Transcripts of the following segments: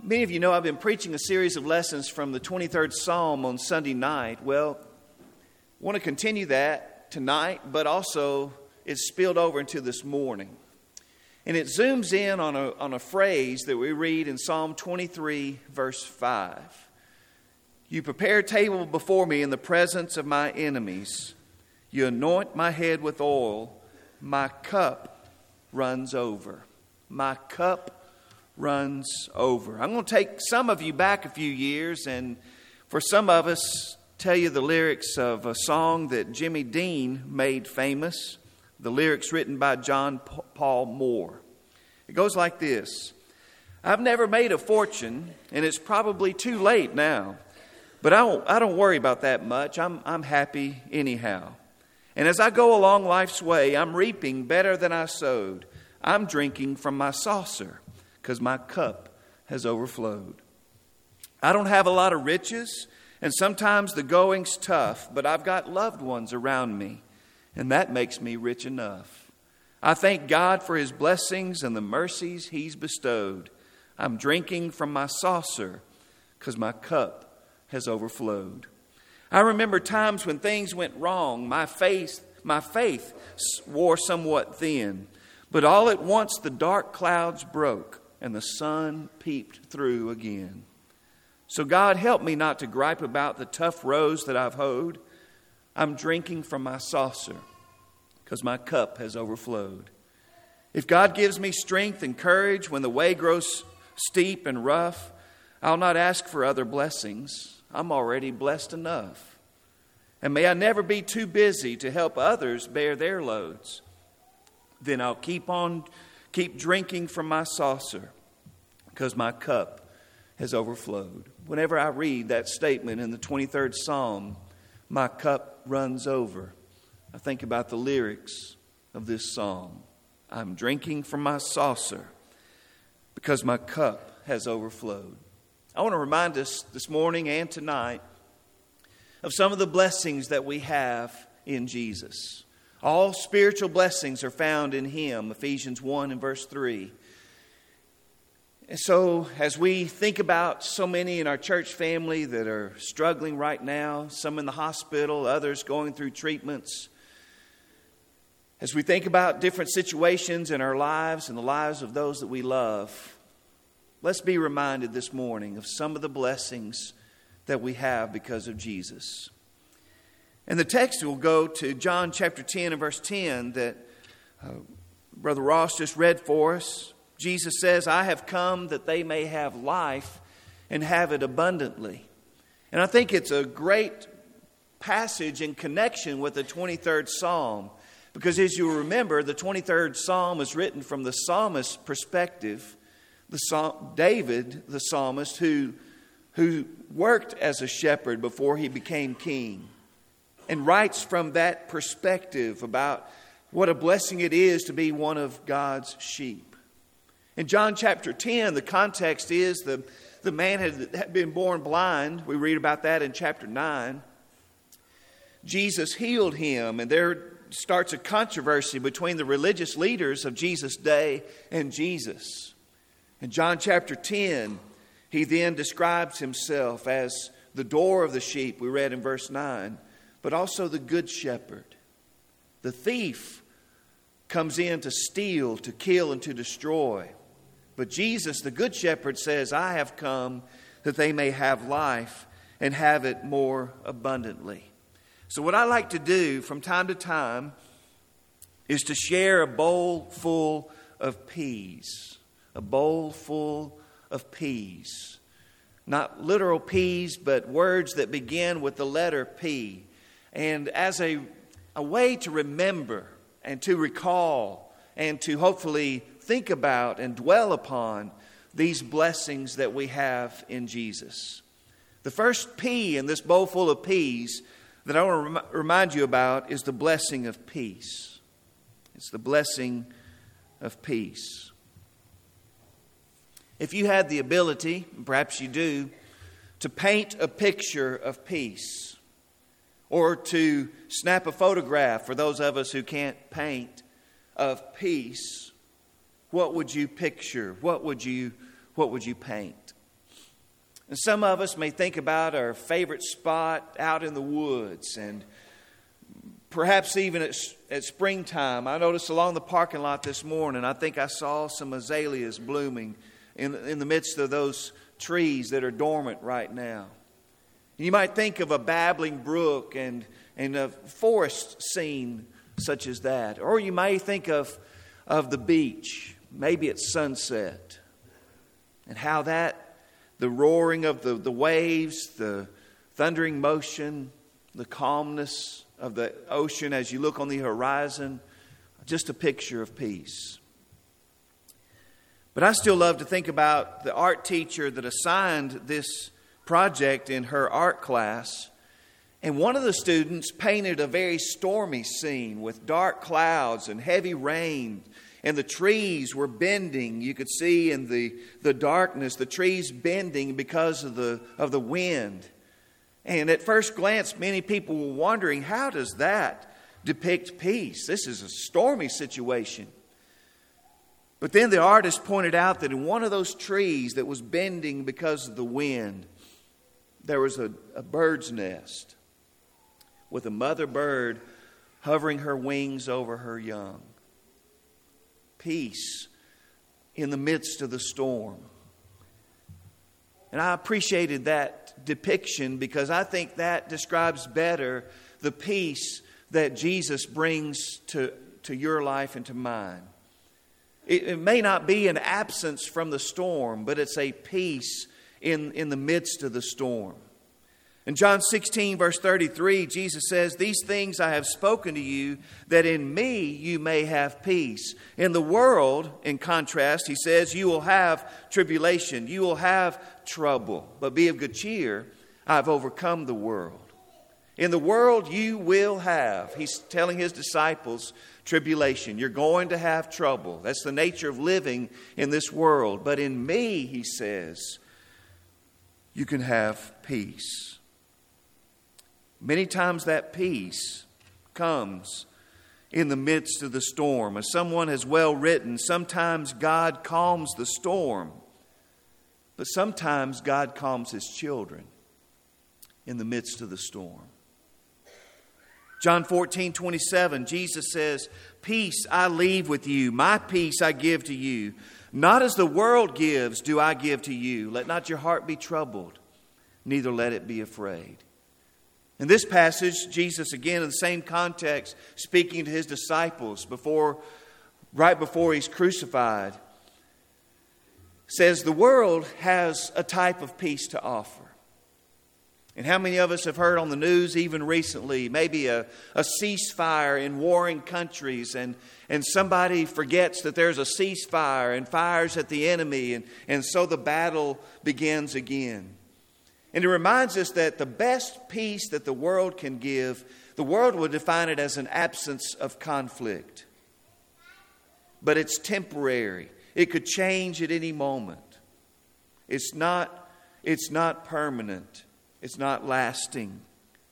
Many of you know I've been preaching a series of lessons from the 23rd Psalm on Sunday night. Well, I want to continue that tonight, but also it's spilled over into this morning. And it zooms in on a phrase that we read in Psalm 23, verse 5. You prepare a table before me in the presence of my enemies. You anoint my head with oil. My cup runs over. My cup runs over. I'm going to take some of you back a few years, and for some of us, tell you the lyrics of a song that Jimmy Dean made famous, the lyrics written by John Paul Moore. It goes like this. I've never made a fortune, and it's probably too late now, but I don't worry about that much. I'm happy anyhow. And as I go along life's way, I'm reaping better than I sowed. I'm drinking from my saucer, because my cup has overflowed. I don't have a lot of riches, and sometimes the going's tough, but I've got loved ones around me, and that makes me rich enough. I thank God for His blessings and the mercies He's bestowed. I'm drinking from my saucer, because my cup has overflowed. I remember times when things went wrong. My faith wore somewhat thin, but all at once the dark clouds broke, and the sun peeped through again. So God, help me not to gripe about the tough rows that I've hoed. I'm drinking from my saucer, because my cup has overflowed. If God gives me strength and courage when the way grows steep and rough, I'll not ask for other blessings. I'm already blessed enough. And may I never be too busy to help others bear their loads. Then I'll keep drinking from my saucer, because my cup has overflowed. Whenever I read that statement in the 23rd Psalm, my cup runs over, I think about the lyrics of this psalm. I'm drinking from my saucer, because my cup has overflowed. I want to remind us this morning and tonight of some of the blessings that we have in Jesus. All spiritual blessings are found in Him, Ephesians 1 and verse 3. And so as we think about so many in our church family that are struggling right now, some in the hospital, others going through treatments, as we think about different situations in our lives and the lives of those that we love, let's be reminded this morning of some of the blessings that we have because of Jesus. And the text will go to John chapter 10 and verse 10 that Brother Ross just read for us. Jesus says, I have come that they may have life and have it abundantly. And I think it's a great passage in connection with the 23rd Psalm. Because as you remember, the 23rd Psalm is written from the psalmist's perspective. David, the psalmist, who worked as a shepherd before he became king, and writes from that perspective about what a blessing it is to be one of God's sheep. In John chapter 10, the context is the man had been born blind. We read about that in chapter 9. Jesus healed him, and there starts a controversy between the religious leaders of Jesus' day and Jesus. In John chapter 10, he then describes himself as the door of the sheep, we read in verse 9, but also the good shepherd. The thief comes in to steal, to kill, and to destroy. But Jesus, the good shepherd, says, I have come that they may have life and have it more abundantly. So what I like to do from time to time is to share a bowl full of peas. A bowl full of peas. Not literal peas, but words that begin with the letter P. And as a way to remember and to recall and to hopefully think about and dwell upon these blessings that we have in Jesus. The first P in this bowl full of peas that I want to remind you about is the blessing of peace. It's the blessing of peace. If you had the ability, perhaps you do, to paint a picture of peace, or to snap a photograph for those of us who can't paint, of peace, what would you picture? What would you paint? And some of us may think about our favorite spot out in the woods, and perhaps even at springtime. I noticed along the parking lot this morning, I think I saw some azaleas blooming in the midst of those trees that are dormant right now. You might think of a babbling brook and a forest scene such as that. Or you may think of the beach, maybe at sunset, and how the roaring of the waves, the thundering motion, the calmness of the ocean as you look on the horizon, just a picture of peace. But I still love to think about the art teacher that assigned this project in her art class. And one of the students painted a very stormy scene with dark clouds and heavy rain. And the trees were bending. You could see in the darkness, the trees bending because of the wind. And at first glance, many people were wondering, how does that depict peace? This is a stormy situation. But then the artist pointed out that in one of those trees that was bending because of the wind, there was a bird's nest with a mother bird hovering her wings over her young. Peace in the midst of the storm. And I appreciated that depiction because I think that describes better the peace that Jesus brings to your life and to mine. It may not be an absence from the storm, but it's a peace in the midst of the storm. In John 16, verse 33, Jesus says, "These things I have spoken to you, that in me you may have peace. In the world," in contrast, he says, "you will have tribulation, you will have trouble. But be of good cheer, I've overcome the world." In the world you will have, he's telling his disciples, tribulation. You're going to have trouble. That's the nature of living in this world. But in me, he says, you can have peace. Many times that peace comes in the midst of the storm. As someone has well written, sometimes God calms the storm, but sometimes God calms his children in the midst of the storm. John 14:27, Jesus says, "Peace I leave with you, my peace I give to you. Not as the world gives do I give to you. Let not your heart be troubled, neither let it be afraid." In this passage, Jesus, again in the same context, speaking to his disciples right before he's crucified, says the world has a type of peace to offer. And how many of us have heard on the news even recently, maybe a ceasefire in warring countries, and somebody forgets that there's a ceasefire and fires at the enemy, and so the battle begins again. And it reminds us that the best peace that the world can give, the world would define it as an absence of conflict. But it's temporary. It could change at any moment. It's not permanent. It's not lasting.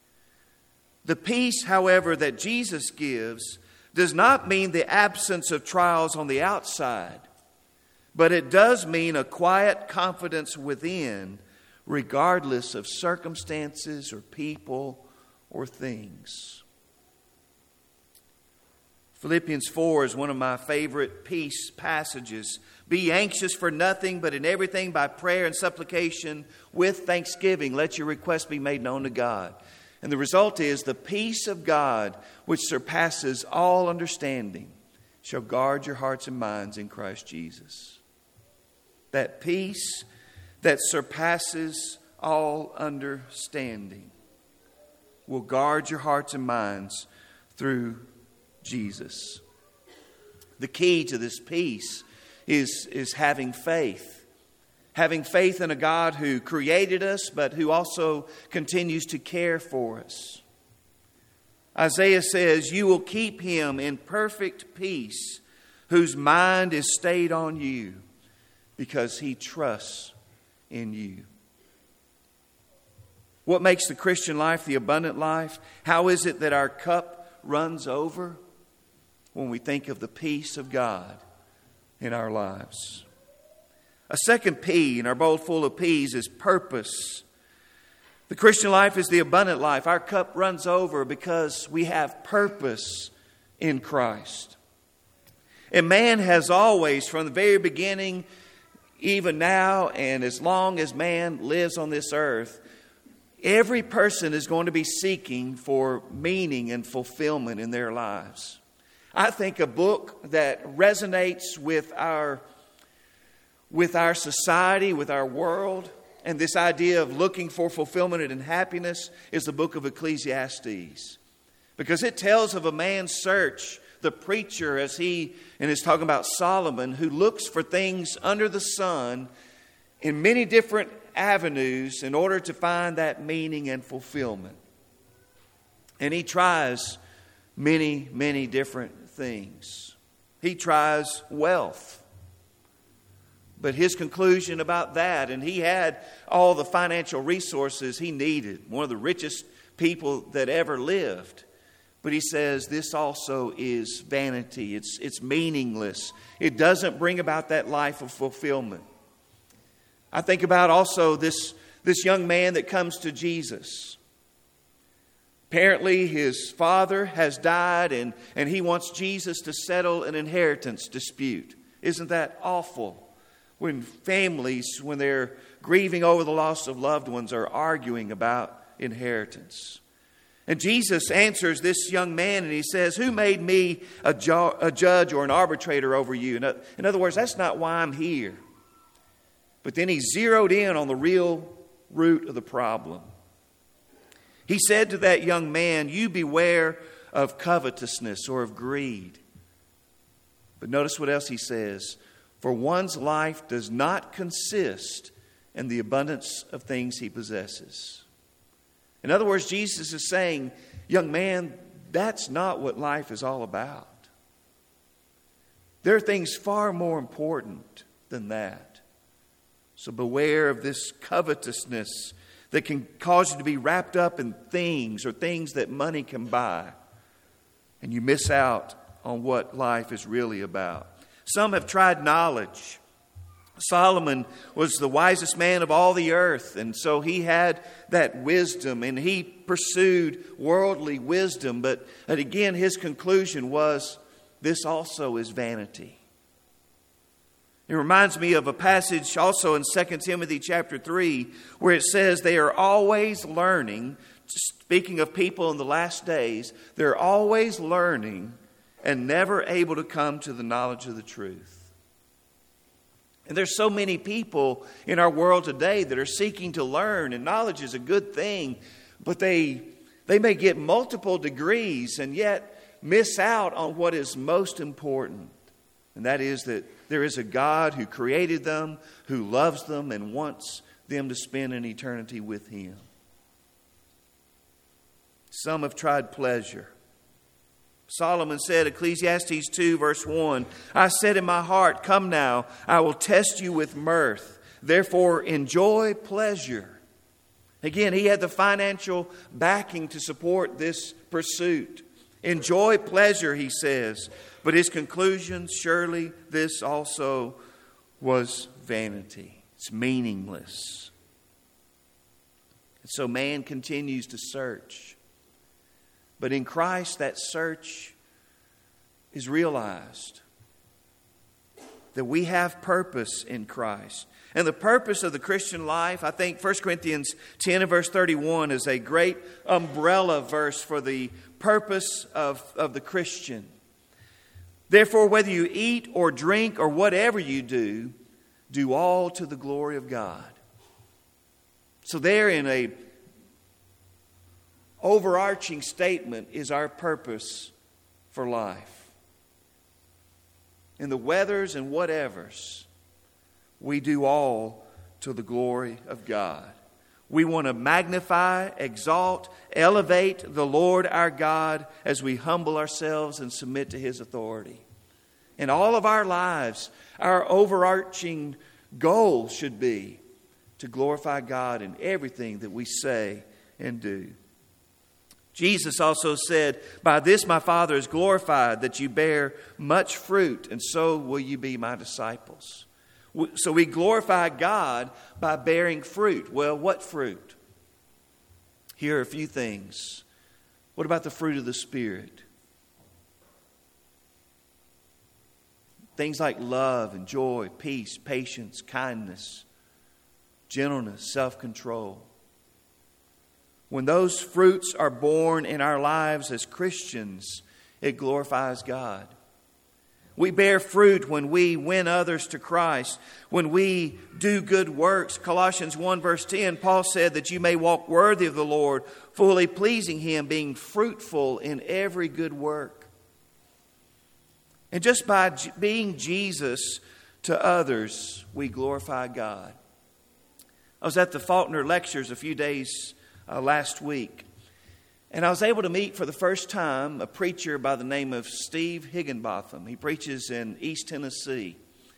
The peace, however, that Jesus gives does not mean the absence of trials on the outside, but it does mean a quiet confidence within, regardless of circumstances or people or things. Philippians 4 is one of my favorite peace passages. "Be anxious for nothing, but in everything by prayer and supplication with thanksgiving, let your requests be made known to God." And the result is the peace of God, which surpasses all understanding, shall guard your hearts and minds in Christ Jesus. That peace that surpasses all understanding will guard your hearts and minds through Jesus. The key to this peace is having faith. Having faith in a God who created us, but who also continues to care for us. Isaiah says, "You will keep him in perfect peace, whose mind is stayed on you, because he trusts in you." What makes the Christian life the abundant life? How is it that our cup runs over? When we think of the peace of God in our lives. A second P in our bowl full of P's is purpose. The Christian life is the abundant life. Our cup runs over because we have purpose in Christ. And man has always, from the very beginning, even now, and as long as man lives on this earth, every person is going to be seeking for meaning and fulfillment in their lives. I think a book that resonates with our society, with our world, and this idea of looking for fulfillment and happiness is the book of Ecclesiastes. Because it tells of a man's search, the preacher, and it's talking about Solomon, who looks for things under the sun in many different avenues in order to find that meaning and fulfillment. And he tries many, many different things. He tries wealth. But his conclusion about that, and he had all the financial resources he needed, one of the richest people that ever lived. But he says this also is vanity. It's meaningless. It doesn't bring about that life of fulfillment. I think about also this young man that comes to Jesus. Apparently his father has died and he wants Jesus to settle an inheritance dispute. Isn't that awful? When families, when they're grieving over the loss of loved ones, are arguing about inheritance. And Jesus answers this young man and he says, "Who made me a judge or an arbitrator over you?" In other words, that's not why I'm here. But then he zeroed in on the real root of the problem. He said to that young man, "You beware of covetousness or of greed." But notice what else he says. "For one's life does not consist in the abundance of things he possesses." In other words, Jesus is saying, young man, that's not what life is all about. There are things far more important than that. So beware of this covetousness that can cause you to be wrapped up in things or things that money can buy. And you miss out on what life is really about. Some have tried knowledge. Solomon was the wisest man of all the earth, and so he had that wisdom, and he pursued worldly wisdom. But again, his conclusion was, this also is vanity. It reminds me of a passage also in 2 Timothy chapter 3, where it says they are always learning. Speaking of people in the last days, they're always learning and never able to come to the knowledge of the truth. And there's so many people in our world today that are seeking to learn, and knowledge is a good thing, but they may get multiple degrees and yet miss out on what is most important. And that is that there is a God who created them, who loves them, and wants them to spend an eternity with Him. Some have tried pleasure. Solomon said, Ecclesiastes 2 verse 1, "I said in my heart, come now, I will test you with mirth. Therefore enjoy pleasure." Again, he had the financial backing to support this pursuit. Enjoy pleasure, he says. But his conclusion, surely this also was vanity. It's meaningless. And so man continues to search. But in Christ, that search is realized. That we have purpose in Christ. And the purpose of the Christian life, I think 1 Corinthians 10 and verse 31 is a great umbrella verse for the purpose of the Christian. "Therefore, whether you eat or drink or whatever you do, do all to the glory of God." So there in a overarching statement is our purpose for life. In the wethers and whatevers, we do all to the glory of God. We want to magnify, exalt, elevate the Lord our God as we humble ourselves and submit to His authority. In all of our lives, our overarching goal should be to glorify God in everything that we say and do. Jesus also said, "By this my Father is glorified, that you bear much fruit, and so will you be my disciples." So we glorify God by bearing fruit. Well, what fruit? Here are a few things. What about the fruit of the Spirit? Things like love and joy, peace, patience, kindness, gentleness, self-control. When those fruits are born in our lives as Christians, it glorifies God. We bear fruit when we win others to Christ, when we do good works. Colossians 1 verse 10, Paul said that you may walk worthy of the Lord, fully pleasing Him, being fruitful in every good work. And just by being Jesus to others, we glorify God. I was at the Faulkner Lectures a few days last week, and I was able to meet for the first time a preacher by the name of Steve Higginbotham. He preaches in East Tennessee.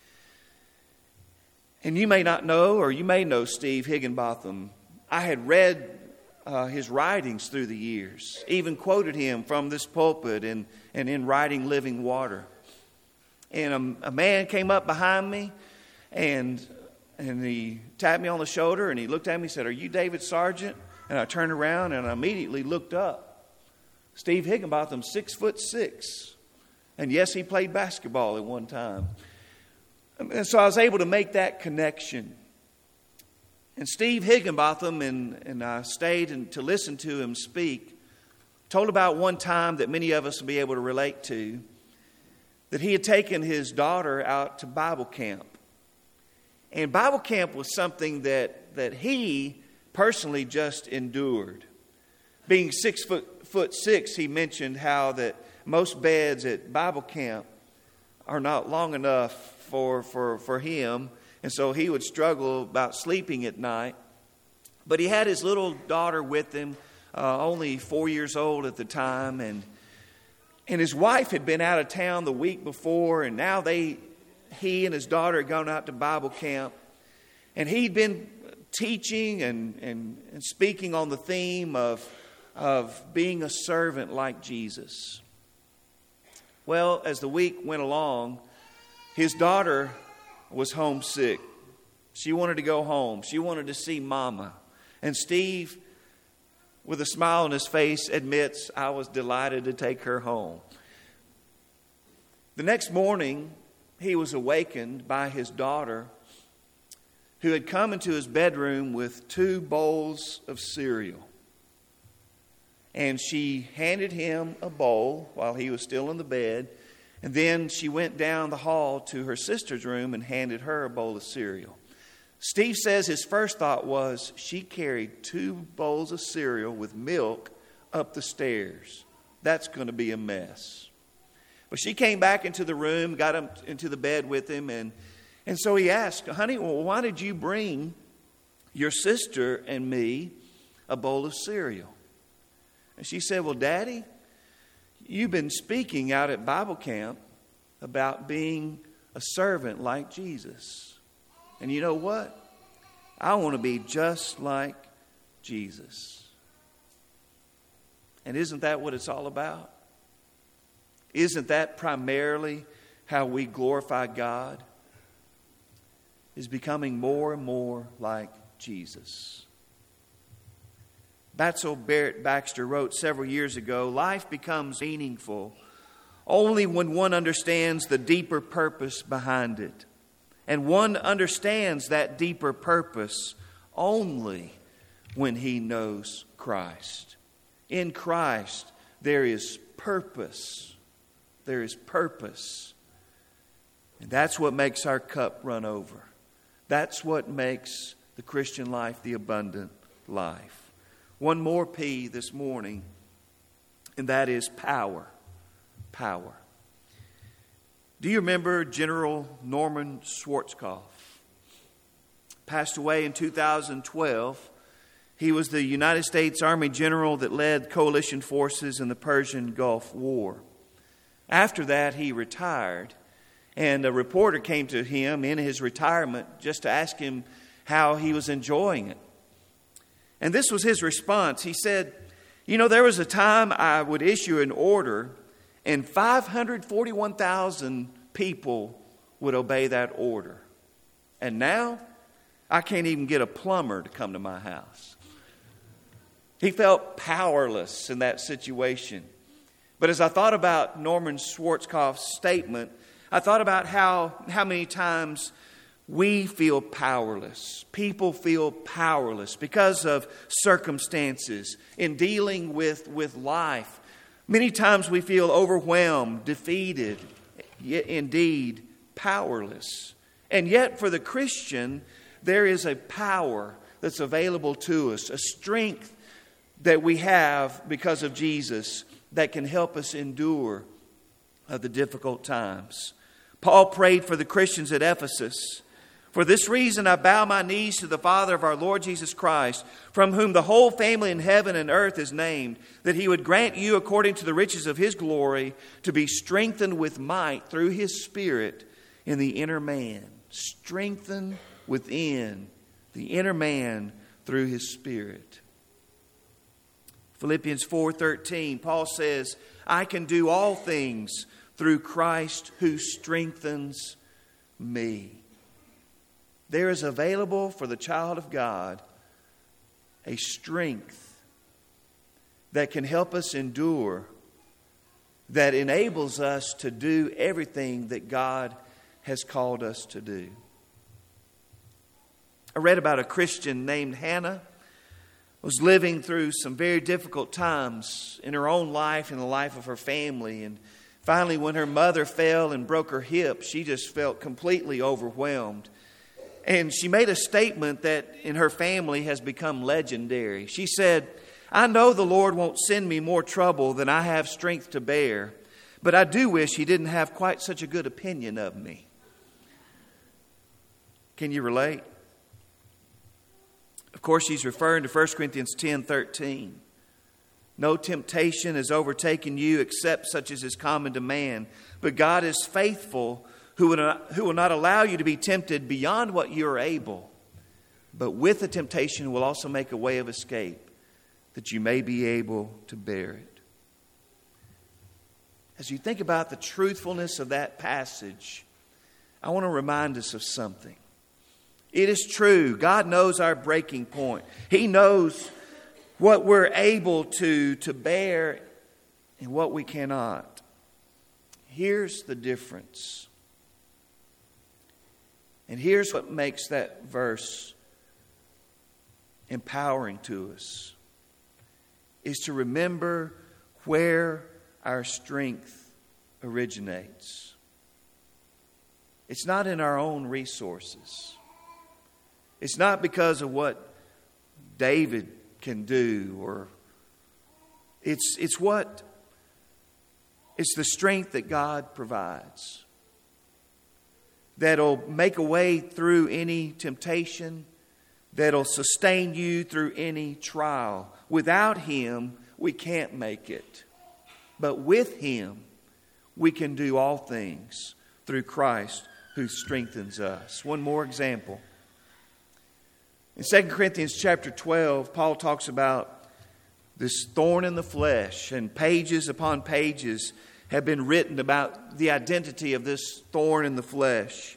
And you may not know, or you may know Steve Higginbotham. I had read his writings through the years, even quoted him from this pulpit and in Writing Living Water. And a man came up behind me, and he tapped me on the shoulder, and he looked at me and said, "Are you David Sargent?" And I turned around, and I immediately looked up. Steve Higginbotham, 6'6". And yes, he played basketball at one time. And so I was able to make that connection. And Steve Higginbotham, and I stayed to listen to him speak, told about one time that many of us will be able to relate to, that he had taken his daughter out to Bible camp. And Bible camp was something that he personally just endured. Being 6'6", he mentioned how that most beds at Bible camp are not long enough for him. And so he would struggle about sleeping at night. But he had his little daughter with him, only 4 years old at the time, and his wife had been out of town the week before, and now he and his daughter had gone out to Bible camp. And he'd been teaching and speaking on the theme of being a servant like Jesus. Well, as the week went along, his daughter was homesick. She wanted to go home. She wanted to see Mama. And Steve, with a smile on his face, admits, "I was delighted to take her home." The next morning, he was awakened by his daughter, who had come into his bedroom with 2 bowls of cereal. And she handed him a bowl while he was still in the bed. And then she went down the hall to her sister's room and handed her a bowl of cereal. Steve says his first thought was, she carried 2 bowls of cereal with milk up the stairs. That's going to be a mess. But she came back into the room, got him into the bed with him, and so he asked, "Honey, well, why did you bring your sister and me a bowl of cereal?" And she said, "Well, Daddy, you've been speaking out at Bible camp about being a servant like Jesus. And you know what? I want to be just like Jesus." And isn't that what it's all about? Isn't that primarily how we glorify God? Is becoming more and more like Jesus. Batzel Barrett Baxter wrote several years ago, "Life becomes meaningful only when one understands the deeper purpose behind it. And one understands that deeper purpose only when he knows Christ. In Christ, there is purpose. There is purpose. And that's what makes our cup run over. That's what makes the Christian life the abundant life." One more P this morning, and that is power. Power. Do you remember General Norman Schwarzkopf? Passed away in 2012. He was the United States Army general that led coalition forces in the Persian Gulf War. After that, he retired, and a reporter came to him in his retirement just to ask him how he was enjoying it. And this was his response. He said, "You know, there was a time I would issue an order, and 541,000 people would obey that order. And now, I can't even get a plumber to come to my house. He felt powerless in that situation. But as I thought about Norman Schwarzkopf's statement, I thought about how many times we feel powerless. People feel powerless because of circumstances in dealing with life. Many times we feel overwhelmed, defeated, yet indeed powerless. And yet for the Christian, there is a power that's available to us, a strength that we have because of Jesus that can help us endure the difficult times. Paul prayed for the Christians at Ephesus. For this reason I bow my knees to the Father of our Lord Jesus Christ, from whom the whole family in heaven and earth is named, that He would grant you, according to the riches of His glory, to be strengthened with might through His Spirit in the inner man. Strengthened within the inner man through His Spirit. Philippians 4:13, Paul says, I can do all things through Christ who strengthens me. There is available for the child of God a strength that can help us endure, that enables us to do everything that God has called us to do. I read about a Christian named Hannah, was living through some very difficult times in her own life and the life of her family. And finally, when her mother fell and broke her hip, she just felt completely overwhelmed. And she made a statement that in her family has become legendary. She said, I know the Lord won't send me more trouble than I have strength to bear, but I do wish He didn't have quite such a good opinion of me. Can you relate? Of course, she's referring to 1 Corinthians 10:13. No temptation has overtaken you except such as is common to man. But God is faithful, who will not allow you to be tempted beyond what you are able. But with the temptation will also make a way of escape, that you may be able to bear it. As you think about the truthfulness of that passage, I want to remind us of something. It is true. God knows our breaking point. He knows what we're able to bear and what we cannot. Here's the difference. And here's what makes that verse empowering to us, is to remember where our strength originates. It's not in our own resources. It's not because of what David can do, or it's the strength that God provides that'll make a way through any temptation, that'll sustain you through any trial. Without Him, we can't make it. But with Him, we can do all things through Christ who strengthens us. One more example. In 2 Corinthians chapter 12, Paul talks about this thorn in the flesh, and pages upon pages have been written about the identity of this thorn in the flesh.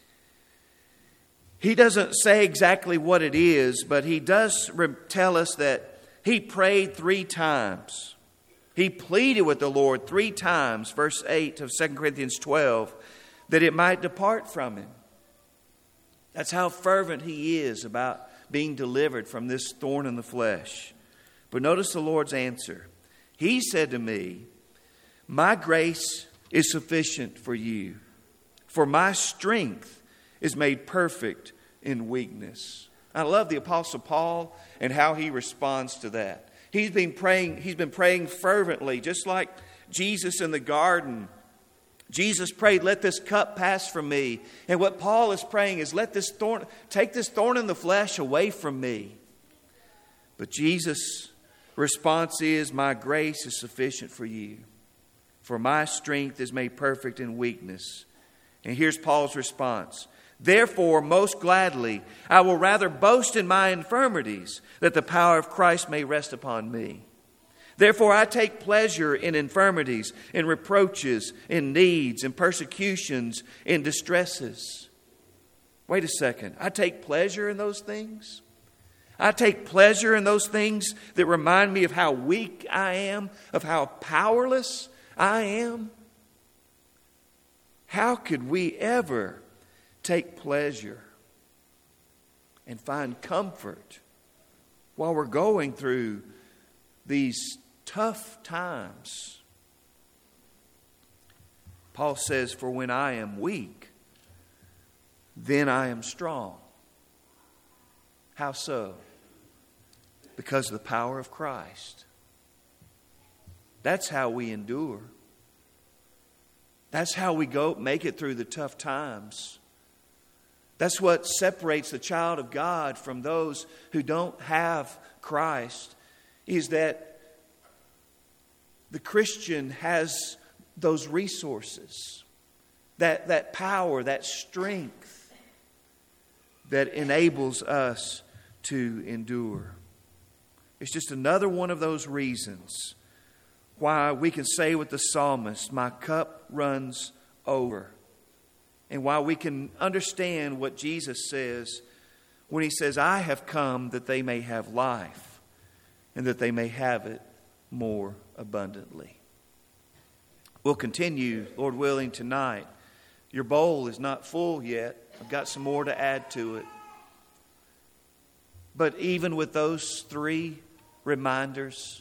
He doesn't say exactly what it is, but he does tell us that he prayed 3 times. He pleaded with the Lord 3 times, verse 8 of 2 Corinthians 12, that it might depart from him. That's how fervent he is about being delivered from this thorn in the flesh. But notice the Lord's answer. He said to me, my grace is sufficient for you, for my strength is made perfect in weakness. I love the Apostle Paul and how he responds to that. He's been praying fervently, just like Jesus in the garden. Jesus prayed, let this cup pass from me. And what Paul is praying is, take this thorn in the flesh away from me. But Jesus' response is, my grace is sufficient for you, for my strength is made perfect in weakness. And here's Paul's response. Therefore, most gladly, I will rather boast in my infirmities, that the power of Christ may rest upon me. Therefore, I take pleasure in infirmities, in reproaches, in needs, in persecutions, in distresses. Wait a second. I take pleasure in those things? I take pleasure in those things that remind me of how weak I am, of how powerless I am? How could we ever take pleasure and find comfort while we're going through these tough times? Paul says, "For when I am weak, then I am strong." How so? Because of the power of Christ. That's how we endure. That's how we make it through the tough times. That's what separates the child of God from those who don't have Christ, is that the Christian has those resources, that power, that strength that enables us to endure. It's just another one of those reasons why we can say with the psalmist, "My cup runs over." And why we can understand what Jesus says when He says, "I have come that they may have life and that they may have it more abundantly." We'll continue, Lord willing, tonight. Your bowl is not full yet. I've got some more to add to it. But even with those three reminders,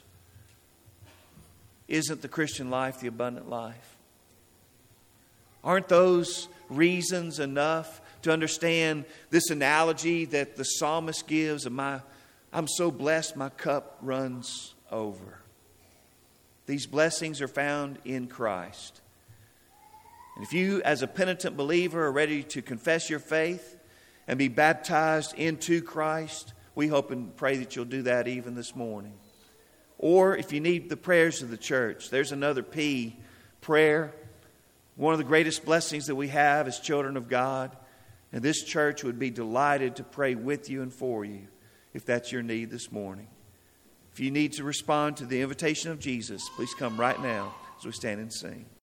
isn't the Christian life the abundant life? Aren't those reasons enough to understand this analogy that the psalmist gives of I'm so blessed my cup runs over? These blessings are found in Christ. And if you, as a penitent believer, are ready to confess your faith and be baptized into Christ, we hope and pray that you'll do that even this morning. Or if you need the prayers of the church, there's another P, prayer. One of the greatest blessings that we have as children of God. And this church would be delighted to pray with you and for you if that's your need this morning. If you need to respond to the invitation of Jesus, please come right now as we stand and sing.